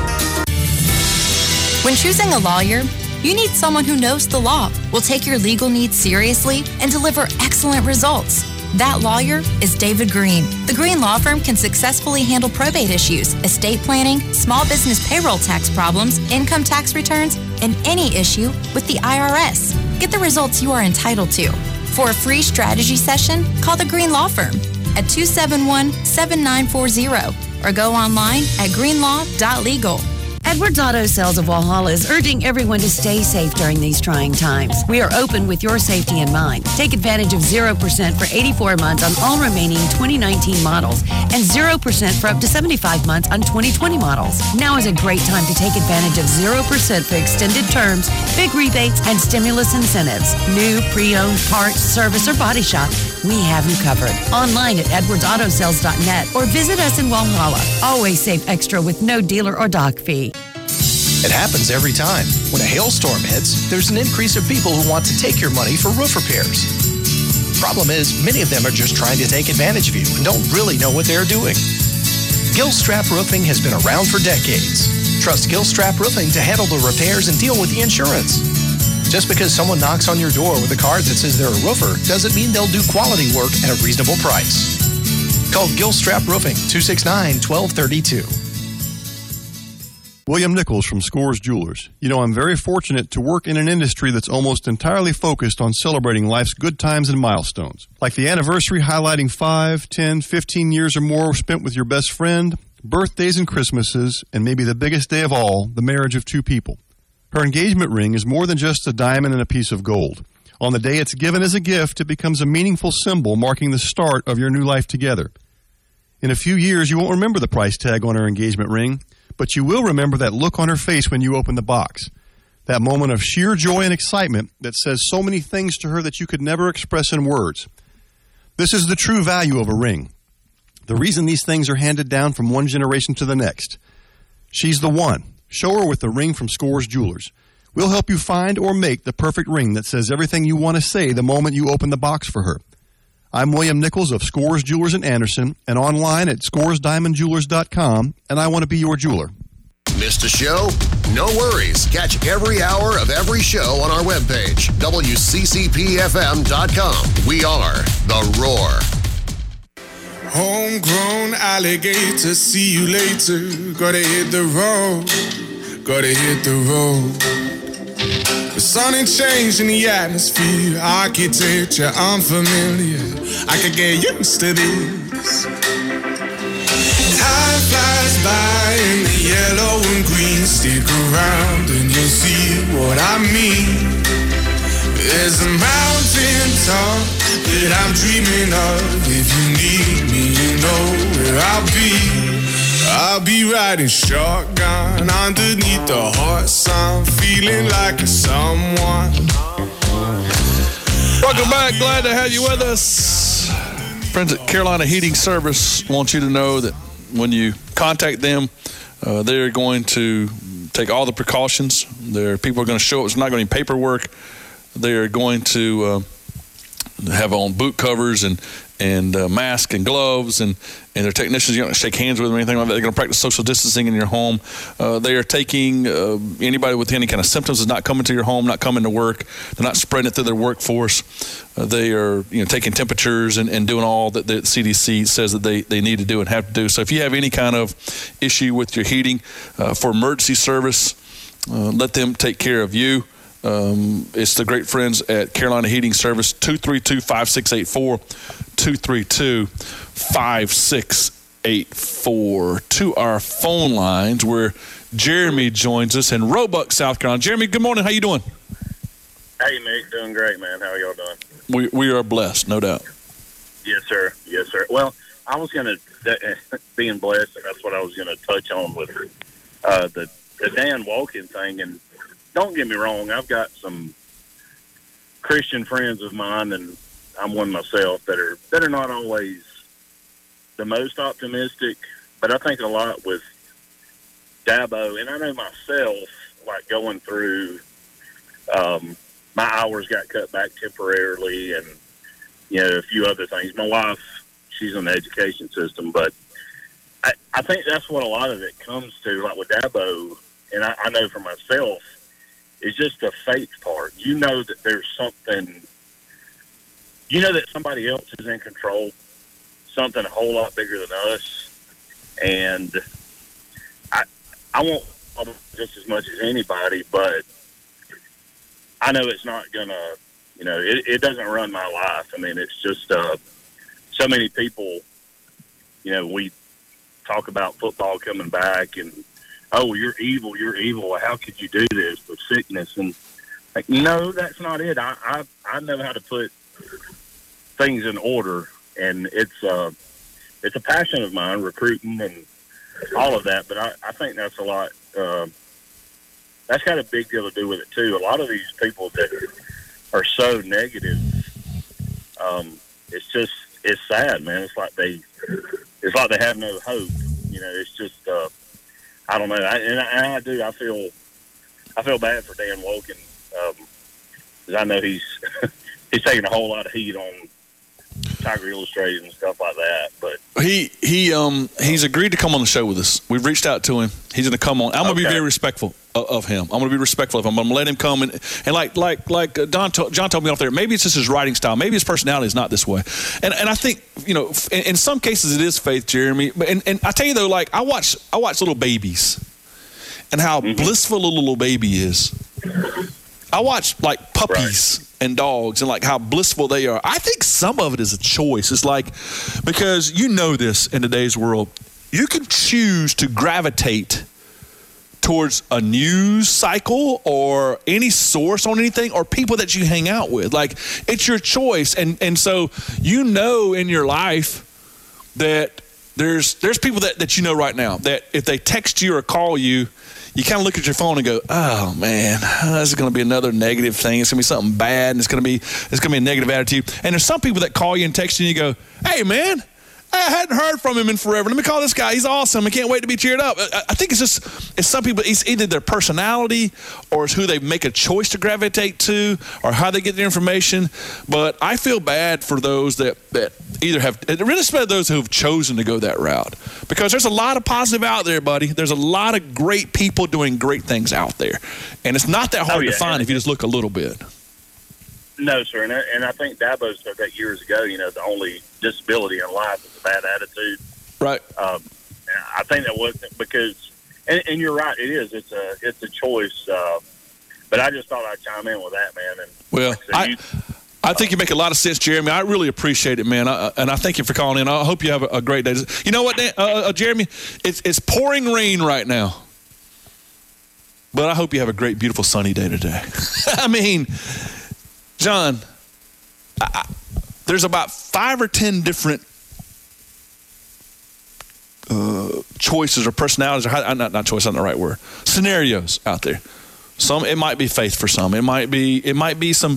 Speaker 12: When choosing a lawyer, you need someone who knows the law, will take your legal needs seriously, and deliver excellent results. That lawyer is David Green. The Green Law Firm can successfully handle probate issues, estate planning, small business payroll tax problems, income tax returns, and any issue with the IRS. Get the results you are entitled to. For a free strategy session, call the Green Law Firm at 271-7940 or go online at greenlaw.legal.
Speaker 13: Edwards Auto Sales of Walhalla is urging everyone to stay safe during these trying times. We are open with your safety in mind. Take advantage of 0% for 84 months on all remaining 2019 models and 0% for up to 75 months on 2020 models. Now is a great time to take advantage of 0% for extended terms, big rebates, and stimulus incentives. New, pre-owned, parts, service, or body shop, we have you covered. Online at edwardsautosales.net or visit us in Walhalla. Always save extra with no dealer or dock fee.
Speaker 14: It happens every time. When a hailstorm hits, there's an increase of people who want to take your money for roof repairs. Problem is, many of them are just trying to take advantage of you and don't really know what they're doing. Gilstrap Roofing has been around for decades. Trust Gilstrap Roofing to handle the repairs and deal with the insurance. Just because someone knocks on your door with a card that says they're a roofer doesn't mean they'll do quality work at a reasonable price. Call Gilstrap Roofing, 269-1232.
Speaker 15: William Nichols from Scores Jewelers. You know, I'm very fortunate to work in an industry that's almost entirely focused on celebrating life's good times and milestones. Like the anniversary highlighting 5, 10, 15 years or more spent with your best friend, birthdays and Christmases, and maybe the biggest day of all, the marriage of two people. Her engagement ring is more than just a diamond and a piece of gold. On the day it's given as a gift, it becomes a meaningful symbol marking the start of your new life together. In a few years, you won't remember the price tag on her engagement ring, but you will remember that look on her face when you open the box. That moment of sheer joy and excitement that says so many things to her that you could never express in words. This is the true value of a ring. The reason these things are handed down from one generation to the next. She's the one. Show her with the ring from Scores Jewelers. We'll help you find or make the perfect ring that says everything you want to say the moment you open the box for her. I'm William Nichols of Scores Jewelers in Anderson and online at scoresdiamondjewelers.com, and I want to be your jeweler.
Speaker 2: Missed a show? No worries. Catch every hour of every show on our webpage, WCCPFM.com. We are The Roar.
Speaker 9: Homegrown alligator, see you later. Gotta hit the road, gotta hit the road. The sun ain't changing the atmosphere, architecture unfamiliar. I could get used to this. Time flies by in the yellow and green. Stick around and you'll see what I mean. There's a mountain top that I'm dreaming of. If you need me, you know where I'll be. I'll be riding shotgun underneath the hot sun, feeling like a someone.
Speaker 4: Welcome back. Glad to have you with us. Friends at Carolina Heating Service want you to know that when you contact them, They're going to take all the precautions. People are going to show up. It's not going to be paperwork. They are going to have on boot covers and mask and gloves, and their technicians, you don't shake hands with them or anything like that. They're going to practice social distancing in your home. They are taking anybody with any kind of symptoms is not coming to your home, not coming to work. They're not spreading it through their workforce. They are taking temperatures and doing all that the CDC says that they need to do and have to do. So if you have any kind of issue with your heating for emergency service, let them take care of you. It's the great friends at Carolina Heating Service, 232-5684, 232-5684. To our phone lines where Jeremy joins us in Roebuck, South Carolina. Jeremy, good morning. How you doing?
Speaker 16: Hey, Nick. Doing great, man. How are y'all doing?
Speaker 4: We are blessed, no doubt.
Speaker 16: Yes, sir. Yes, sir. Well, I was going to, being blessed, and that's what I was going to touch on with the Dan Wolken thing. And don't get me wrong, I've got some Christian friends of mine, and I'm one myself, that are not always the most optimistic, but I think a lot with Dabo, and I know myself, like going through, my hours got cut back temporarily, and a few other things. My wife, she's in the education system, but I think that's what a lot of it comes to, like with Dabo, and I know for myself, it's just the faith part. You know that there's something, that somebody else is in control, something a whole lot bigger than us, and I won't just as much as anybody, but I know it's not gonna, it doesn't run my life. I mean, it's just so many people, we talk about football coming back and, oh, you're evil. How could you do this with sickness? And like, no, that's not it. I know how to put things in order, and it's a passion of mine, recruiting and all of that. But I think that's a lot. That's got a big deal to do with it too. A lot of these people that are so negative, it's sad, man. It's like they have no hope. It's just. I don't know. I do. I feel bad for Dan Wolken because I know he's taking a whole lot of heat on Tiger Illustrated and stuff like that. But
Speaker 4: he's agreed to come on the show with us. We've reached out to him. He's going to come on. I'm going to be very respectful of him. I'm going to be respectful of him. I'm going to let him come and like John told me off there. Maybe it's just his writing style. Maybe his personality is not this way. And I think in some cases it is faith, Jeremy. And I tell you though, like I watch little babies and how blissful a little baby is. I watch like puppies and dogs and like how blissful they are. I think some of it is a choice. It's like, because this in today's world, you can choose to gravitate towards a news cycle or any source on anything or people that you hang out with. Like it's your choice. And so in your life that there's people that right now that if they text you or call you, you kind of look at your phone and go, oh man, this is going to be another negative thing. It's going to be something bad, and it's going to be a negative attitude. And there's some people that call you and text you and you go, hey man, I hadn't heard from him in forever. Let me call this guy. He's awesome. I can't wait to be cheered up. I think it's some people, it's either their personality or it's who they make a choice to gravitate to or how they get their information. But I feel bad for those that either have, it really bad those who have chosen to go that route, because there's a lot of positive out there, buddy. There's a lot of great people doing great things out there. And it's not that hard to find if you just look a little bit.
Speaker 16: No, sir, and I think Dabo said that years ago. The only disability in life is a bad attitude.
Speaker 4: Right.
Speaker 16: I think that wasn't because, and you're right. It is. It's a choice. But I just thought I'd chime in with that, man. And
Speaker 4: well, I think you make a lot of sense, Jeremy. I really appreciate it, man. And I thank you for calling in. I hope you have a great day. You know what, Jeremy? It's pouring rain right now. But I hope you have a great, beautiful, sunny day today. I mean, John, there's about 5 or 10 different choices or personalities, or not choice, not the right word, scenarios out there. Some, it might be faith for some. It might be some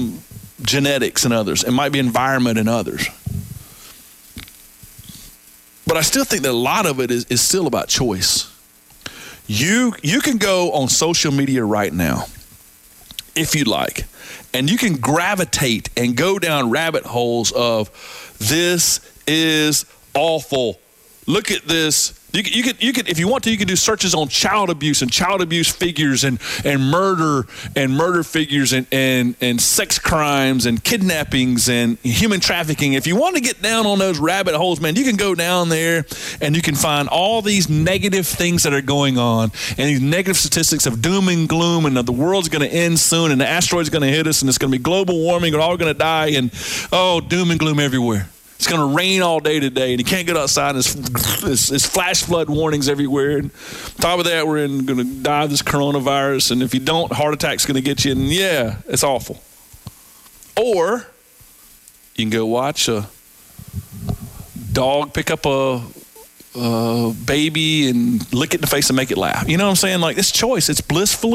Speaker 4: genetics in others. It might be environment in others. But I still think that a lot of it is still about choice. You can go on social media right now, if you like, and you can gravitate and go down rabbit holes of this is awful. Look at this. You can if you want to, you can do searches on child abuse and child abuse figures and murder figures and sex crimes and kidnappings and human trafficking. If you want to get down on those rabbit holes, man, you can go down there and you can find all these negative things that are going on and these negative statistics of doom and gloom and the world's going to end soon and the asteroid's going to hit us and it's going to be global warming and we're all going to die and doom and gloom everywhere. It's going to rain all day today, and you can't get outside. And there's flash flood warnings everywhere. And on top of that, we're going to die of this coronavirus. And if you don't, heart attack's going to get you. And, yeah, it's awful. Or you can go watch a dog pick up a baby and lick it in the face and make it laugh. You know what I'm saying? Like, it's choice. It's a blissful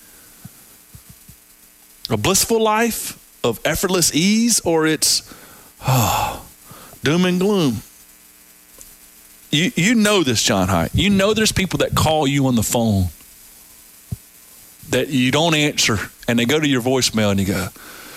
Speaker 4: life of effortless ease, or it's doom and gloom. You know this, John Hyatt. You know there's people that call you on the phone that you don't answer, and they go to your voicemail, and you go,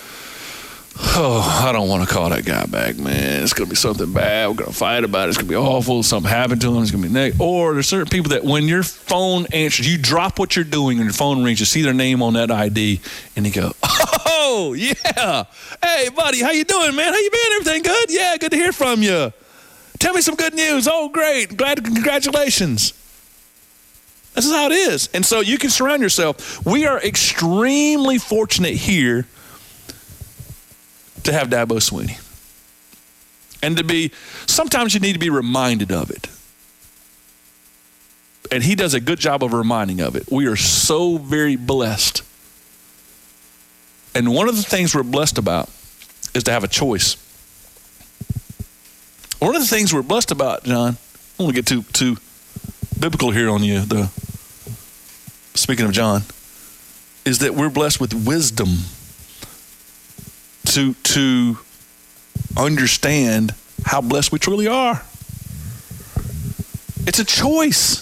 Speaker 4: I don't want to call that guy back, man. It's going to be something bad. We're going to fight about it. It's going to be awful. Something happened to him. It's going to be negative. Or there's certain people that when your phone answers, you drop what you're doing and your phone rings, you see their name on that ID, and you go, oh, yeah. Hey, buddy, how you doing, man? How you been? Everything good? Yeah, good to hear from you. Tell me some good news. Oh, great. Congratulations. This is how it is. And so you can surround yourself. We are extremely fortunate here to have Dabo Swinney. And sometimes you need to be reminded of it. And he does a good job of reminding of it. We are so very blessed. And one of the things we're blessed about is to have a choice. One of the things we're blessed about, John, I don't want to get too biblical here on you, speaking of John, is that we're blessed with wisdom to understand how blessed we truly are. It's a choice.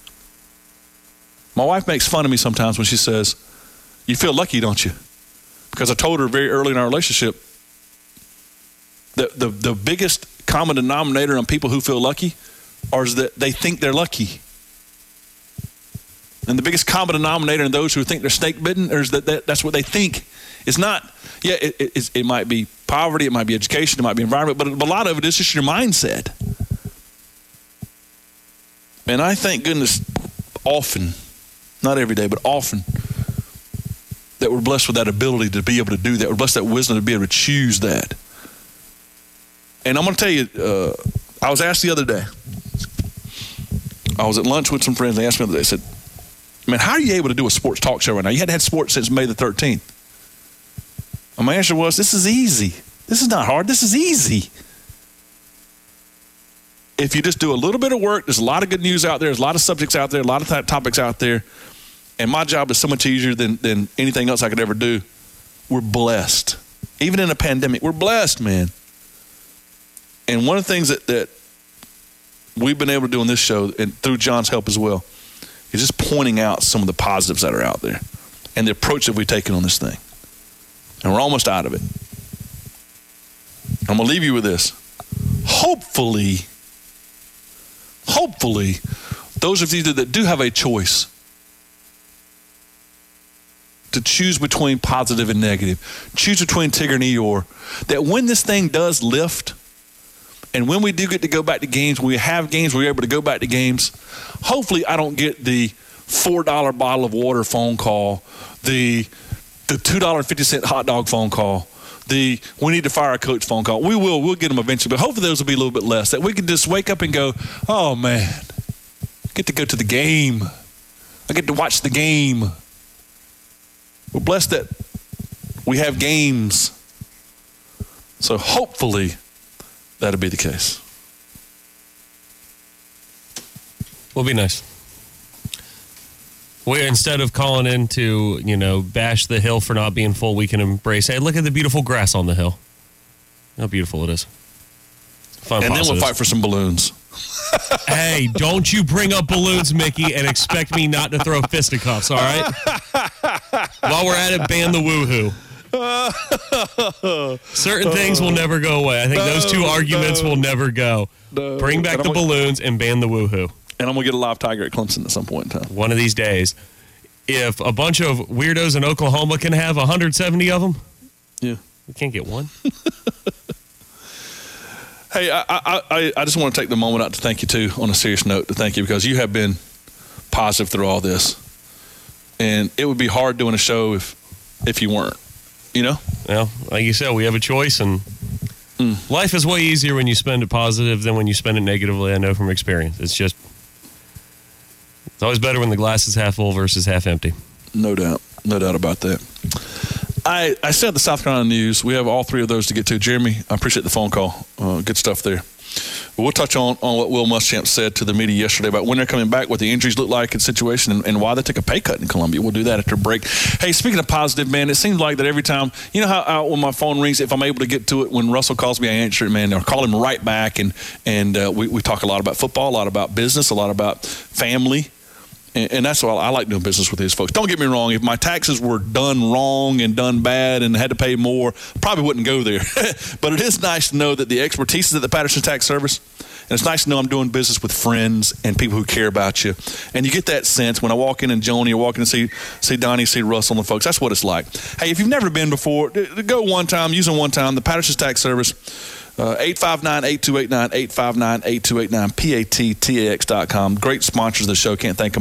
Speaker 4: My wife makes fun of me sometimes when she says, you feel lucky, don't you? Because I told her very early in our relationship that the biggest common denominator on people who feel lucky is that they think they're lucky. And the biggest common denominator in those who think they're snake bitten is that's what they think. It's not, it might be poverty, it might be education, it might be environment, but a lot of it is just your mindset. And I thank goodness often, not every day, but often, that we're blessed with that ability to be able to do that. We're blessed with that wisdom to be able to choose that. And I'm going to tell you, I was asked the other day, I was at lunch with some friends, they asked me the other day, they said, man, how are you able to do a sports talk show right now? You hadn't had sports since May the 13th. And my answer was, this is easy. This is not hard. This is easy. If you just do a little bit of work, there's a lot of good news out there. There's a lot of subjects out there, a lot of topics out there. And my job is so much easier than anything else I could ever do. We're blessed. Even in a pandemic, we're blessed, man. And one of the things that we've been able to do on this show, and through John's help as well, is just pointing out some of the positives that are out there and the approach that we've taken on this thing. And we're almost out of it. I'm going to leave you with this. Hopefully, those of you that do have a choice to choose between positive and negative, choose between Tigger and Eeyore, that when this thing does lift, and when we do get to go back to games, when we have games, we're able to go back to games, hopefully I don't get the $4 bottle of water phone call, the $2.50 hot dog phone call, we need to fire a coach phone call. We'll get them eventually, but hopefully those will be a little bit less, that we can just wake up and go, oh man, I get to go to the game. I get to watch the game. We're blessed that we have games. So hopefully that'll be the case.
Speaker 5: Will be nice. Instead of calling in to, bash the hill for not being full, we can embrace, hey, look at the beautiful grass on the hill. How beautiful it is. Fun,
Speaker 4: and positive. Then we'll fight for some balloons.
Speaker 5: Hey, don't you bring up balloons, Mickey, and expect me not to throw fisticuffs, all right? While we're at it, ban the woohoo. Certain things will never go away. I think those two arguments will never go. Bring back the balloons and ban the woohoo.
Speaker 6: And I'm going to get a live tiger at Clemson at some point in time.
Speaker 5: One of these days. If a bunch of weirdos in Oklahoma can have 170 of them,
Speaker 6: yeah,
Speaker 5: we can't get one.
Speaker 6: Hey, I just want to take the moment out to thank you, too, on a serious note, to thank you, because you have been positive through all this. And it would be hard doing a show if you weren't, you know?
Speaker 5: Well, like you said, we have a choice, and life is way easier when you spend it positive than when you spend it negatively, I know from experience. It's always better when the glass is half full versus half empty.
Speaker 6: No doubt. No doubt about that. I said the South Carolina news. We have all three of those to get to. Jeremy, I appreciate the phone call. Good stuff there. But we'll touch on what Will Muschamp said to the media yesterday about when they're coming back, what the injuries look like in situation, and why they took a pay cut in Columbia. We'll do that after a break. Hey, speaking of positive, man, it seems like that every time, you know how when my phone rings, if I'm able to get to it, when Russell calls me, I answer it, man. I'll call him right back, and we talk a lot about football, a lot about business, a lot about family. And that's why I like doing business with these folks. Don't get me wrong. If my taxes were done wrong and done bad and had to pay more, probably wouldn't go there. But it is nice to know that the expertise is at the Patterson Tax Service. And it's nice to know I'm doing business with friends and people who care about you. And you get that sense when I walk in and Joni, or walk in and see Donnie, see Russell and the folks. That's what it's like. Hey, if you've never been before, go one time, use them one time. The Patterson Tax Service. 859-8289, 859-8289, PATTAX.com. Great sponsors of the show. Can't thank them